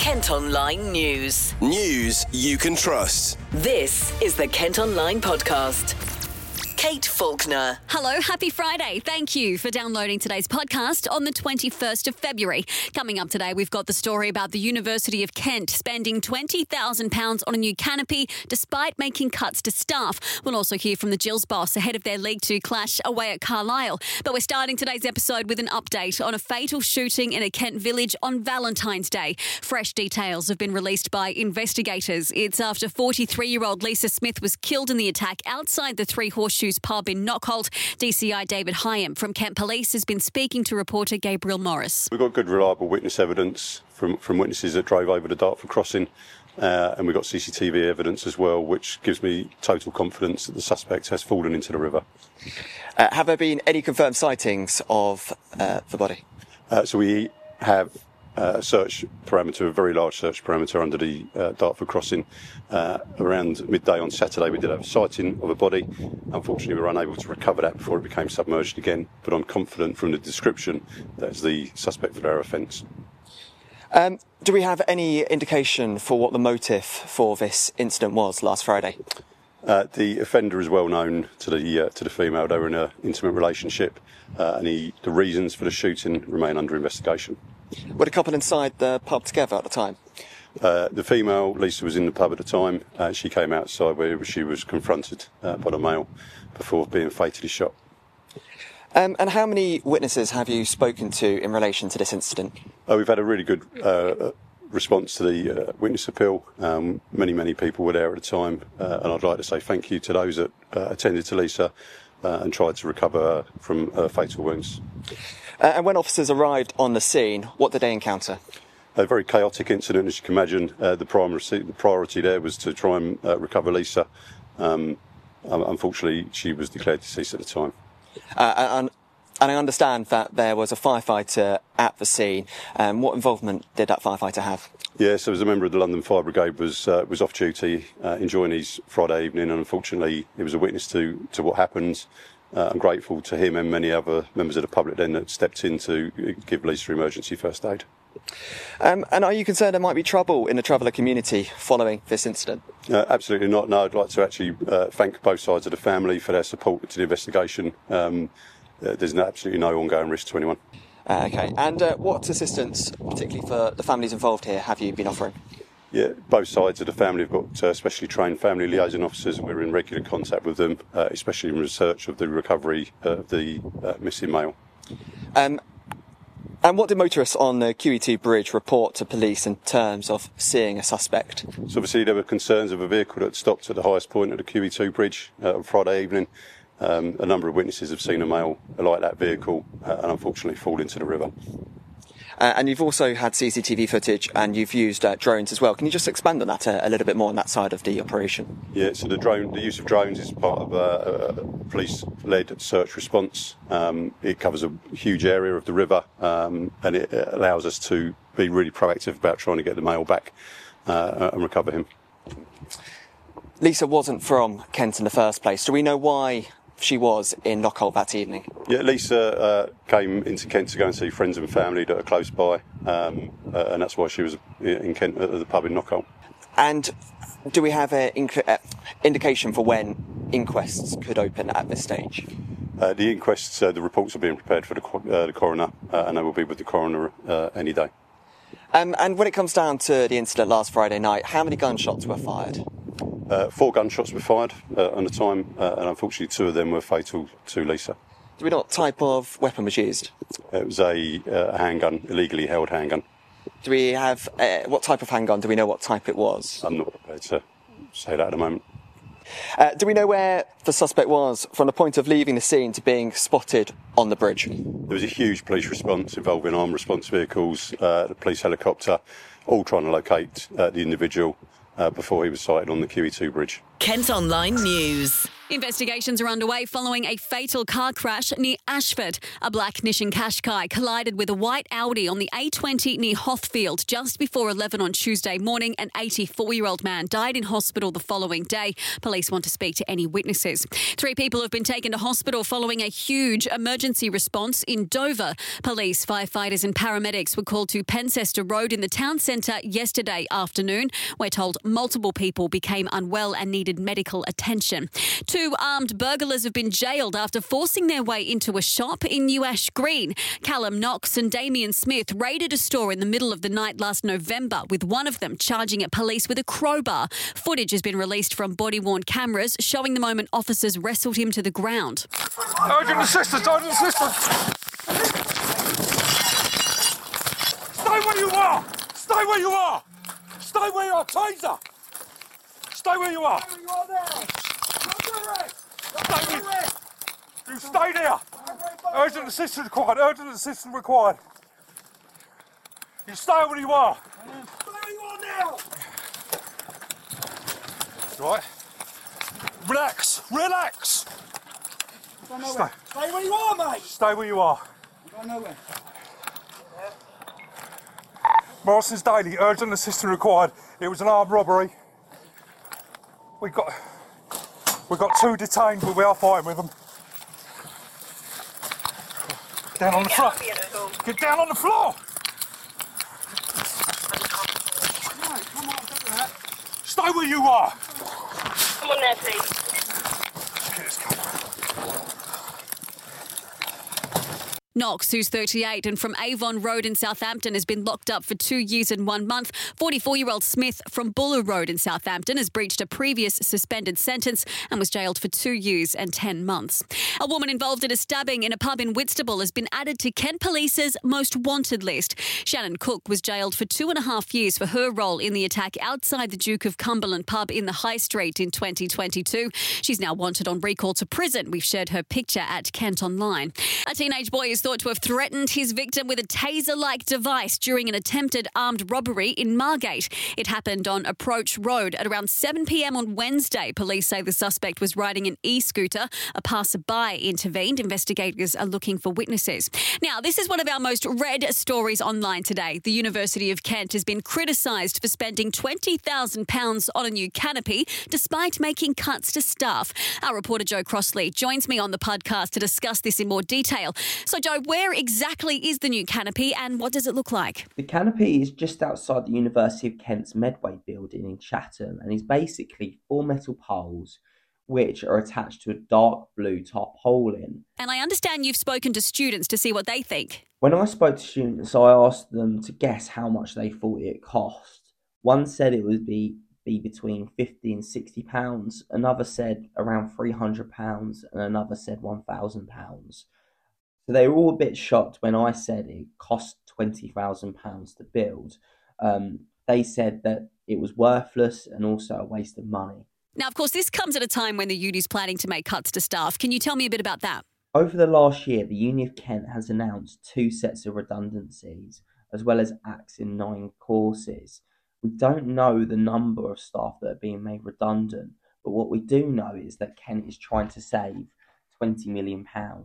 Kent Online News. News you can trust. This is the Kent Online Podcast. Kate Faulkner. Hello, happy Friday. Thank you for downloading today's podcast on the 21st of February. Coming up today, we've got the story about the University of Kent spending £20,000 on a new canopy despite making cuts to staff. We'll also hear from the Gills boss ahead of their League 2 clash away at Carlisle. But we're starting today's episode with an update on a fatal shooting in a Kent village on Valentine's Day. Fresh details have been released by investigators. It's after 43-year-old Lisa Smith was killed in the attack outside the Three Horseshoes pub in Knockholt. DCI David Hyam from Kent Police has been speaking to reporter Gabriel Morris. We've got good reliable witness evidence from witnesses that drove over the Dartford crossing, and we've got CCTV evidence as well, which gives me total confidence that the suspect has fallen into the river. Have there been any confirmed sightings of the body? So we have a search parameter, a very large search parameter under the Dartford crossing. Around midday on Saturday we did have a sighting of a body. Unfortunately we were unable to recover that before it became submerged again, but I'm confident from the description that's the suspect for our offence. Do we have any indication for what the motive for this incident was last Friday? The offender is well known to the female. They were in an intimate relationship, and the reasons for the shooting remain under investigation. Were the couple inside the pub together at the time? The female, Lisa, was in the pub at the time. She came outside where she was confronted by the male before being fatally shot. And how many witnesses have you spoken to in relation to this incident? We've had a really good response to the witness appeal. Many people were there at the time, and I'd like to say thank you to those that attended to Lisa and tried to recover her from fatal wounds. And when officers arrived on the scene, what did they encounter? A very chaotic incident, as you can imagine. The priority there was to try and recover Lisa. Unfortunately, she was declared deceased at the time. And I understand that there was a firefighter at the scene. What involvement did that firefighter have? Yes, there was a member of the London Fire Brigade was off duty, enjoying his Friday evening, and unfortunately he was a witness to what happened. I'm grateful to him and many other members of the public then that stepped in to give Lisa emergency first aid. And are you concerned there might be trouble in the traveller community following this incident? Absolutely not. No, I'd like to actually thank both sides of the family for their support to the investigation. There's absolutely no ongoing risk to anyone. OK. And what assistance, particularly for the families involved here, have you been offering? Yeah, both sides of the family have got specially trained family liaison officers. We're in regular contact with them, especially in research of the recovery of the missing male. And what did motorists on the QE2 bridge report to police in terms of seeing a suspect? So obviously there were concerns of a vehicle that stopped at the highest point of the QE2 bridge on Friday evening. A number of witnesses have seen a male alight that vehicle and unfortunately fall into the river. And you've also had CCTV footage and you've used drones as well. Can you just expand on that a little bit more on that side of the operation? Yeah, so the use of drones is part of a police-led search response. It covers a huge area of the river and it allows us to be really proactive about trying to get the male back and recover him. Lisa wasn't from Kent in the first place. Do we know why she was in Knockholt that evening? Yeah, Lisa came into Kent to go and see friends and family that are close by, and that's why she was in Kent at the pub in Knockholt. And do we have an indication for when inquests could open at this stage? The inquests, the reports are being prepared for the coroner, and they will be with the coroner any day. And when it comes down to the incident last Friday night, how many gunshots were fired? 4 gunshots were fired on the time, and unfortunately 2 of them were fatal to Lisa. Do we know what type of weapon was used? It was a handgun, illegally held handgun. Do we have what type of handgun? Do we know what type it was? I'm not prepared to say that at the moment. Do we know where the suspect was from the point of leaving the scene to being spotted on the bridge? There was a huge police response involving armed response vehicles, the police helicopter, all trying to locate the individual before he was sighted on the QE2 bridge. Kent Online News. Investigations are underway following a fatal car crash near Ashford. A black Nissan Qashqai collided with a white Audi on the A20 near Hothfield just before 11 on Tuesday morning. An 84-year-old man died in hospital the following day. Police want to speak to any witnesses. 3 people have been taken to hospital following a huge emergency response in Dover. Police, firefighters and paramedics were called to Pencester Road in the town centre yesterday afternoon. We're told multiple people became unwell and needed medical attention. 2 armed burglars have been jailed after forcing their way into a shop in New Ash Green. Callum Knox and Damien Smith raided a store in the middle of the night last November, with one of them charging at police with a crowbar. Footage has been released from body-worn cameras showing the moment officers wrestled him to the ground. Urgent assistance! Urgent assistance! Stay where you are! Stay where you are! Stay where you are! Taser! Stay where you are! Stay where you are now! You stay there! Urgent assistance required! Urgent assistance required! You stay where you are! Stay where you are now! Right. Relax! Relax! Stay where you are, mate! Stay where you are. You don't know where. Morrison's Daily, urgent assistance required. It was an armed robbery. We've got 2 detained, but we are fighting with them. Down on the floor. Get down on the floor. No, come on, don't do that. Stay where you are. Come on there, please. Knox, who's 38 and from Avon Road in Southampton, has been locked up for 2 years and 1 month. 44-year-old Smith from Buller Road in Southampton has breached a previous suspended sentence and was jailed for 2 years and 10 months. A woman involved in a stabbing in a pub in Whitstable has been added to Kent Police's most wanted list. Shannon Cook was jailed for 2.5 years for her role in the attack outside the Duke of Cumberland pub in the High Street in 2022. She's now wanted on recall to prison. We've shared her picture at Kent Online. A teenage boy is thought to have threatened his victim with a taser-like device during an attempted armed robbery in Margate. It happened on Approach Road at around 7 p.m. on Wednesday. Police say the suspect was riding an e-scooter. A passerby intervened. Investigators are looking for witnesses. Now, this is one of our most read stories online today. The University of Kent has been criticised for spending £20,000 on a new canopy despite making cuts to staff. Our reporter Joe Crossley joins me on the podcast to discuss this in more detail. So, Joe, where exactly is the new canopy and what does it look like? The canopy is just outside the University of Kent's Medway building in Chatham and is basically 4 metal poles which are attached to a dark blue tarpaulin. And I understand you've spoken to students to see what they think. When I spoke to students, I asked them to guess how much they thought it cost. One said it would be between £50 and £60. Another said around £300 and another said £1,000. So they were all a bit shocked when I said it cost £20,000 to build. They said that it was worthless and also a waste of money. Now, of course, this comes at a time when the uni's planning to make cuts to staff. Can you tell me a bit about that? Over the last year, the Uni of Kent has announced 2 sets of redundancies, as well as axing 9 courses. We don't know the number of staff that are being made redundant, but what we do know is that Kent is trying to save £20 million.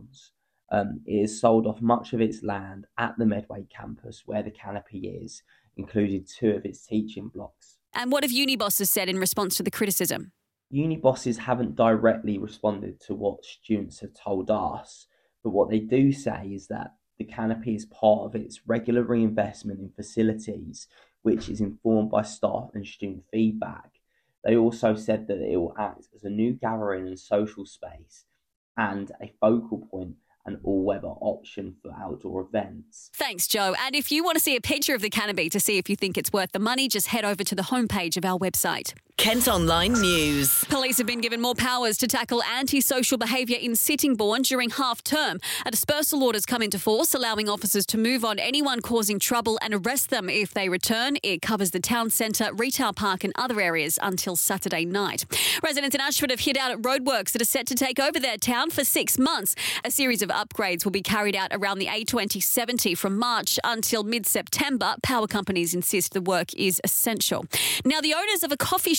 It has sold off much of its land at the Medway campus where the canopy is, including 2 of its teaching blocks. And what have uni bosses said in response to the criticism? Uni bosses haven't directly responded to what students have told us, but what they do say is that the canopy is part of its regular reinvestment in facilities, which is informed by staff and student feedback. They also said that it will act as a new gathering and social space and a focal point and all-weather option for outdoor events. Thanks, Joe. And if you want to see a picture of the canopy to see if you think it's worth the money, just head over to the homepage of our website. Kent Online News. Police have been given more powers to tackle antisocial behaviour in Sittingbourne during half-term. A dispersal order's come into force, allowing officers to move on anyone causing trouble and arrest them if they return. It covers the town centre, retail park and other areas until Saturday night. Residents in Ashford have hit out at roadworks that are set to take over their town for 6 months. A series of upgrades will be carried out around the A2070 from March until mid-September. Power companies insist the work is essential. Now, the owners of a coffee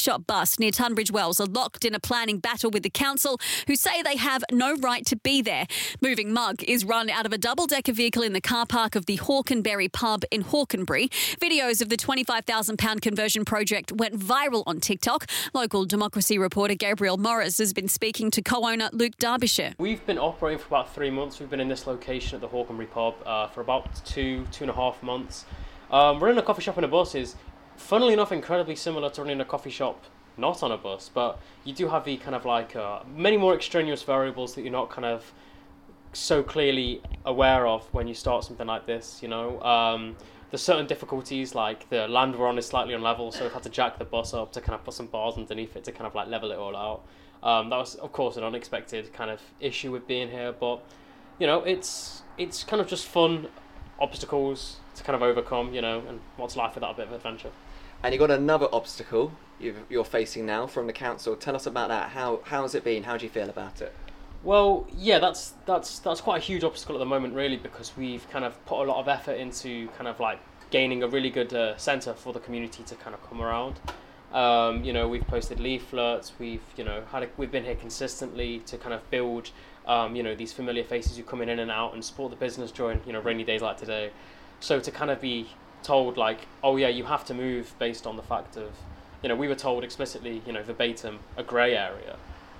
shop bus near Tunbridge Wells are locked in a planning battle with the council, who say they have no right to be there. Moving Mug is run out of a double-decker vehicle in the car park of the Hawkenberry pub in Hawkenbury. Videos of the £25,000 conversion project went viral on TikTok. Local Democracy reporter Gabriel Morris has been speaking to co-owner Luke Derbyshire. We've been operating for about 3 months. We've been in this location at the Hawkenbury pub for about two and a half months. Running a coffee shop and a bus is, funnily enough, incredibly similar to running a coffee shop not on a bus, but you do have the kind of like many more extraneous variables that you're not kind of so clearly aware of when you start something like this, you know. There's certain difficulties, like the land we're on is slightly unlevel, so we've had to jack the bus up to kind of put some bars underneath it to kind of like level it all out. That was, of course, an unexpected kind of issue with being here, but, you know, it's kind of just fun obstacles to kind of overcome, you know, and what's life without a bit of adventure. And you've got another obstacle you're facing now from the council. Tell us about that. How's it been? How do you feel about it? Well, yeah, that's quite a huge obstacle at the moment, really, because we've kind of put a lot of effort into kind of like gaining a really good centre for the community to kind of come around. You know, we've posted leaflets. We've been here consistently to kind of build, you know, these familiar faces who come in and out and support the business during, you know, rainy days like today. So to kind of be told like, oh yeah, you have to move based on the fact of, you know, we were told explicitly, you know, verbatim, a grey area.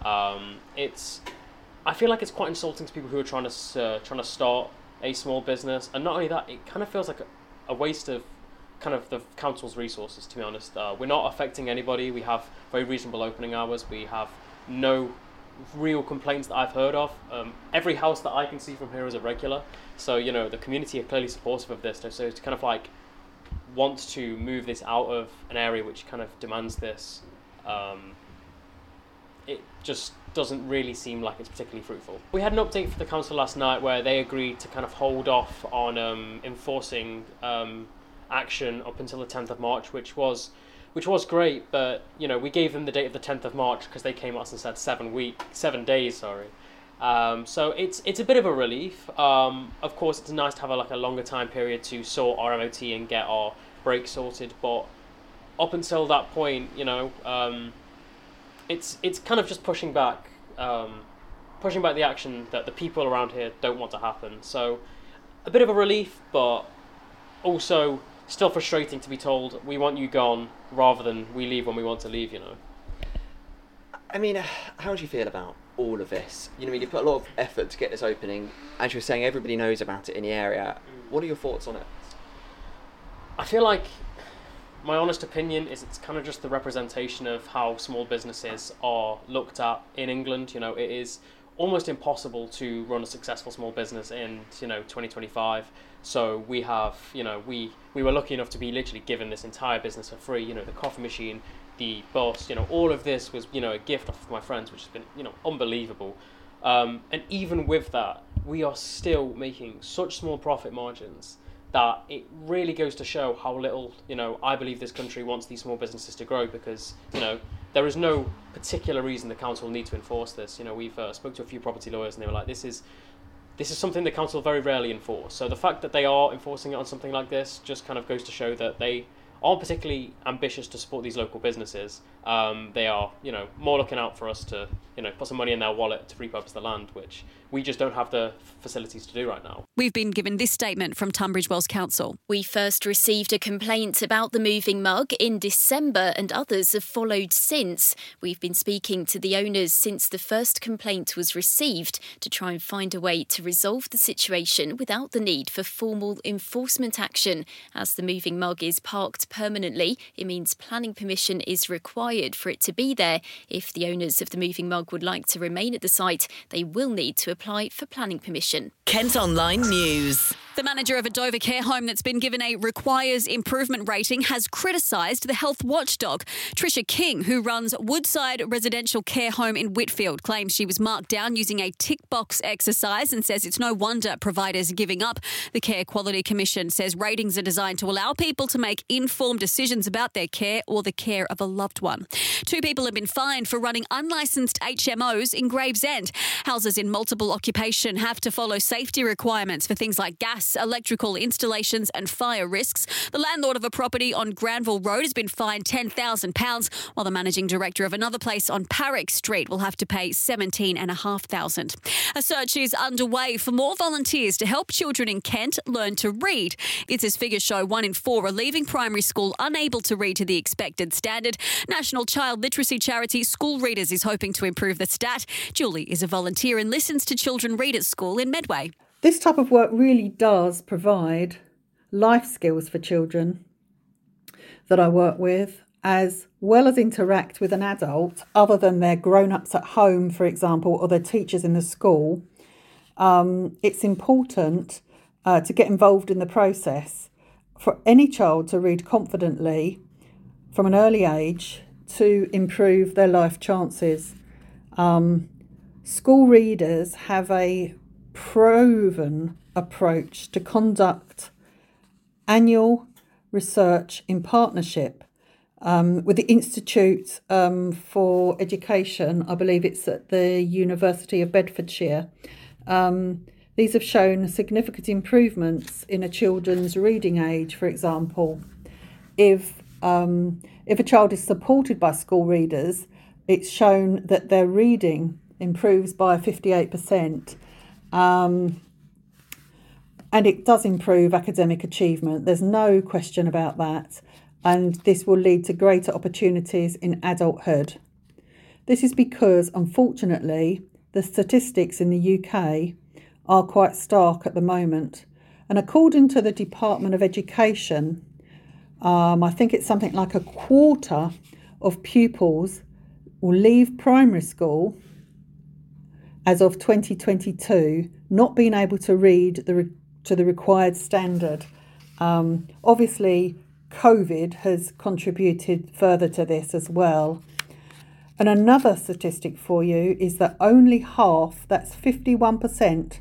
I feel like it's quite insulting to people who are trying to start a small business, and not only that, it kind of feels like a waste of kind of the council's resources, to be honest. We're not affecting anybody. We have very reasonable opening hours. We have no real complaints that I've heard of. Every house that I can see from here is a regular, so, you know, the community are clearly supportive of this. So to kind of like want to move this out of an area which kind of demands this, it just doesn't really seem like it's particularly fruitful. We had an update for the council last night where they agreed to kind of hold off on enforcing action up until the 10th of March, which was great, but, you know, we gave them the date of the 10th of March because they came at us and said 7 days, sorry. So it's a bit of a relief. Of course, it's nice to have a longer time period to sort our MOT and get our brakes sorted, but up until that point, you know, it's kind of just pushing back the action that the people around here don't want to happen. So a bit of a relief, but also still frustrating to be told we want you gone rather than we leave when we want to leave, you know. I mean, how do you feel about all of this? You know, you put a lot of effort to get this opening. As you were saying, everybody knows about it in the area. What are your thoughts on it? I feel like my honest opinion is it's kind of just the representation of how small businesses are looked at in England. You know, it is almost impossible to run a successful small business in, you know, 2025. So we have, you know, we were lucky enough to be literally given this entire business for free. You know, the coffee machine, the bus, you know, all of this was, you know, a gift off of my friends, which has been, you know, unbelievable. And even with that, we are still making such small profit margins that it really goes to show how little, you know, I believe this country wants these small businesses to grow, because, you know, there is no particular reason the council need to enforce this. You know, we've spoke to a few property lawyers and they were like, this is something the council very rarely enforce. So the fact that they are enforcing it on something like this just kind of goes to show that they aren't particularly ambitious to support these local businesses. They are, you know, more looking out for us to, you know, put some money in their wallet to repurpose the land, which we just don't have the facilities to do right now. We've been given this statement from Tunbridge Wells Council. We first received a complaint about the moving mug in December, and others have followed since. We've been speaking to the owners since the first complaint was received to try and find a way to resolve the situation without the need for formal enforcement action. As the moving mug is parked permanently, it means planning permission is required for it to be there. If the owners of the moving mug would like to remain at the site, they will need to apply for planning permission. Kent Online News. The manager of a Dover care home that's been given a requires improvement rating has criticised the health watchdog. Tricia King, who runs Woodside Residential Care Home in Whitfield, claims she was marked down using a tick box exercise and says it's no wonder providers are giving up. The Care Quality Commission says ratings are designed to allow people to make informed decisions about their care or the care of a loved one. 2 people have been fined for running unlicensed HMOs in Gravesend. Houses in multiple occupation have to follow safety requirements for things like gas gas, electrical installations and fire risks. The landlord of a property on Granville Road has been fined £10,000, while the managing director of another place on Parrick Street will have to pay $17,500. A search is underway for more volunteers to help children in Kent learn to read. It's as figures show 1 in 4 are leaving primary school unable to read to the expected standard. National child literacy charity School Readers is hoping to improve the stat. Julie is a volunteer and listens to children read at school in Medway. This type of work really does provide life skills for children that I work with, as well as interact with an adult other than their grown-ups at home, for example, or their teachers in the school. It's important to get involved in the process for any child to read confidently from an early age to improve their life chances. School Readers have a proven approach to conduct annual research in partnership with the Institute for Education. I believe it's at the University of Bedfordshire. These have shown significant improvements in a children's reading age, for example. If a child is supported by School Readers, it's shown that their reading improves by 58%. And it does improve academic achievement. There's no question about that. And this will lead to greater opportunities in adulthood. This is because, unfortunately, the statistics in the UK are quite stark at the moment. And according to the Department of Education, I think it's something like a quarter of pupils will leave primary school as of 2022, not being able to read to the required standard. Obviously, COVID has contributed further to this as well. And another statistic for you is that only half, that's 51%,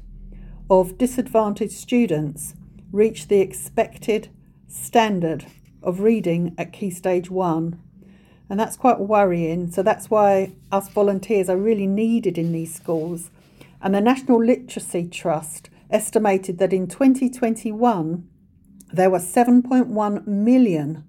of disadvantaged students reach the expected standard of reading at Key Stage 1. And that's quite worrying. So that's why us volunteers are really needed in these schools. And the National Literacy Trust estimated that in 2021, there were 7.1 million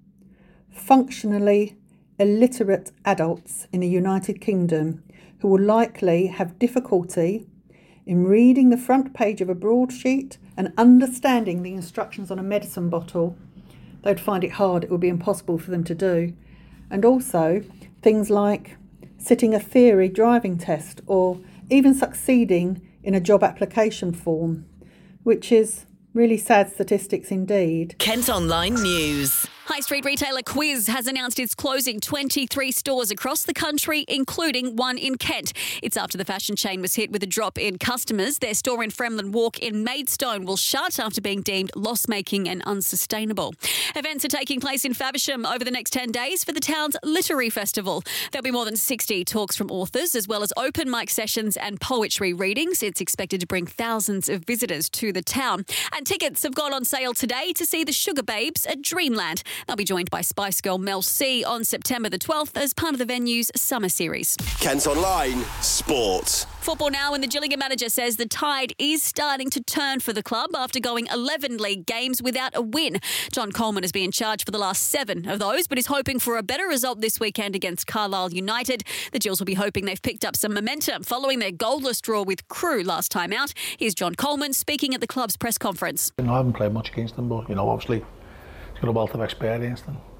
functionally illiterate adults in the United Kingdom who will likely have difficulty in reading the front page of a broadsheet and understanding the instructions on a medicine bottle. They'd find it hard, it would be impossible for them to do. And also things like sitting a theory driving test or even succeeding in a job application form, which is really sad statistics indeed. Kent Online News. High street retailer Quiz has announced it's closing 23 stores across the country, including one in Kent. It's after the fashion chain was hit with a drop in customers. Their store in Fremlin Walk in Maidstone will shut after being deemed loss-making and unsustainable. Events are taking place in Faversham over the next 10 days for the town's Literary Festival. There'll be more than 60 talks from authors, as well as open mic sessions and poetry readings. It's expected to bring thousands of visitors to the town. And tickets have gone on sale today to see the Sugar Babes at Dreamland. They'll be joined by Spice Girl Mel C on September the 12th as part of the venue's summer series. Kent Online Sport. Football now, and the Gillingham manager says the tide is starting to turn for the club after going 11 league games without a win. John Coleman has been in charge for the last 7 of those, but is hoping for a better result this weekend against Carlisle United. The Gills will be hoping they've picked up some momentum following their goalless draw with Crewe last time out. Here's John Coleman speaking at the club's press conference. I haven't played much against them, but obviously he's got a wealth of experience.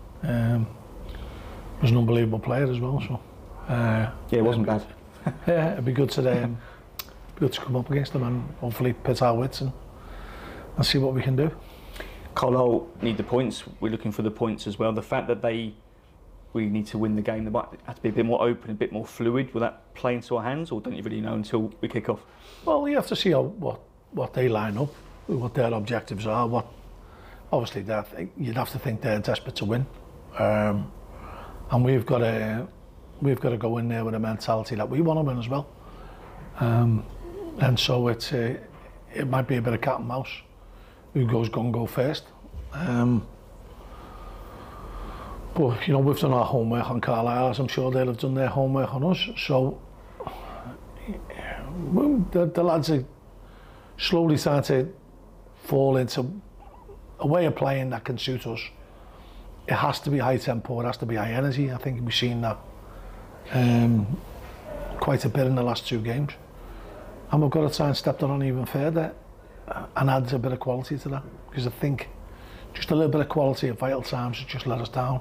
And he's an unbelievable player as well. So it wasn't bad. Yeah, it'd be good to come up against them and hopefully pit our wits and see what we can do. Carlisle need the points. We're looking for the points as well. The fact that we need to win the game, they might have to be a bit more open, a bit more fluid. Will that play into our hands, or don't you really know until we kick off? Well, you have to see what they line up, what their objectives are. Obviously, you'd have to think they're desperate to win, and we've got to go in there with a mentality that we want to win as well. And so it might be a bit of cat and mouse. Who goes gung-go first? But we've done our homework on Carlisle, as I'm sure they'll have done their homework on us. So the lads are slowly starting to fall into a way of playing that can suit us. It has to be high tempo, it has to be high energy. I think we've seen that quite a bit in the last 2 games. And we've got to try and step that on even further and add a bit of quality to that. Because I think just a little bit of quality at vital times has just let us down.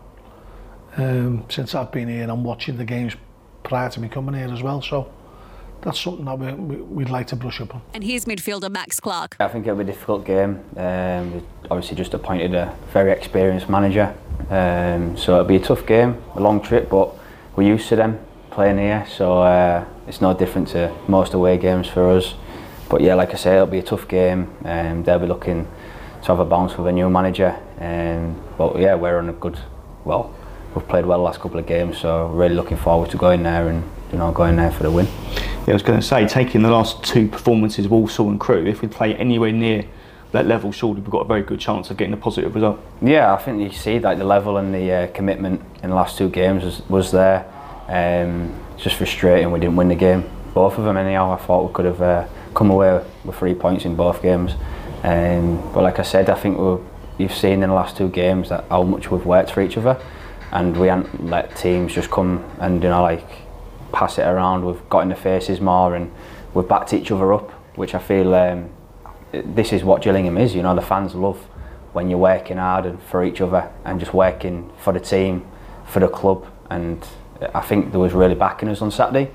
Since I've been here and I'm watching the games prior to me coming here as well. So that's something that we'd like to brush up on. And here's midfielder Max Clark. I think it'll be a difficult game. We obviously just appointed a very experienced manager. So it'll be a tough game, a long trip, but we're used to them playing here. So it's no different to most away games for us. But yeah, like I say, it'll be a tough game. They'll be looking to have a bounce with a new manager. But yeah, we're on a good, we've played well the last couple of games, so really looking forward to going there and going there for the win. Yeah, I was going to say, taking the last 2 performances of Walsall and Crewe, if we play anywhere near that level, surely we've got a very good chance of getting a positive result. Yeah, I think you see like the level and the commitment in the last 2 games was there. It's just frustrating we didn't win the game, both of them anyhow. I thought we could have come away with 3 points in both games. But like I said, I think you've seen in the last 2 games that how much we've worked for each other, and we haven't let teams just come and pass it around. We've got in the faces more and we've backed each other up, which I feel this is what Gillingham is. The fans love when you're working hard and for each other and just working for the team, for the club. And I think they was really backing us on Saturday.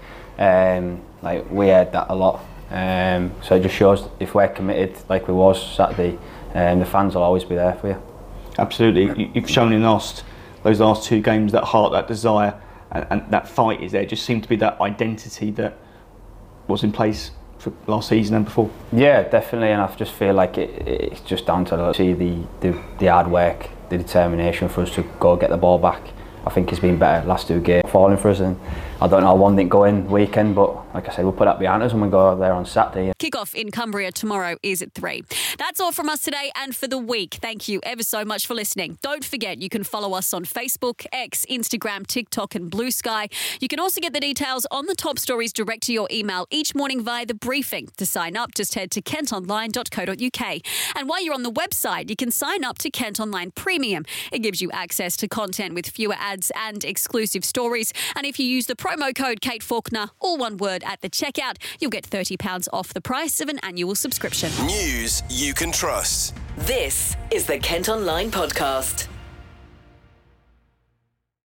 We heard that a lot. So it just shows if we're committed like we was Saturday, the fans will always be there for you. Absolutely. You've shown in those last 2 games that heart, that desire, and that fight is there. Just seemed to be that identity that was in place for last season and before. Yeah, definitely, and I just feel like it's just down to see the hard work, the determination for us to go get the ball back. I think it's been better last 2 games falling for us, and I don't know how one didn't go in weekend, but like I said, we'll put that behind us and we'll go there on Saturday. Kick-off in Cumbria tomorrow is at 3. That's all from us today and for the week. Thank you ever so much for listening. Don't forget, you can follow us on Facebook, X, Instagram, TikTok and Blue Sky. You can also get the details on the top stories direct to your email each morning via The Briefing. To sign up, just head to kentonline.co.uk. And while you're on the website, you can sign up to Kent Online Premium. It gives you access to content with fewer ads and exclusive stories. And if you use the promo code Kate Faulkner, all one word, at the checkout, you'll get £30 off the price of an annual subscription. News you can trust. This is the Kent Online Podcast.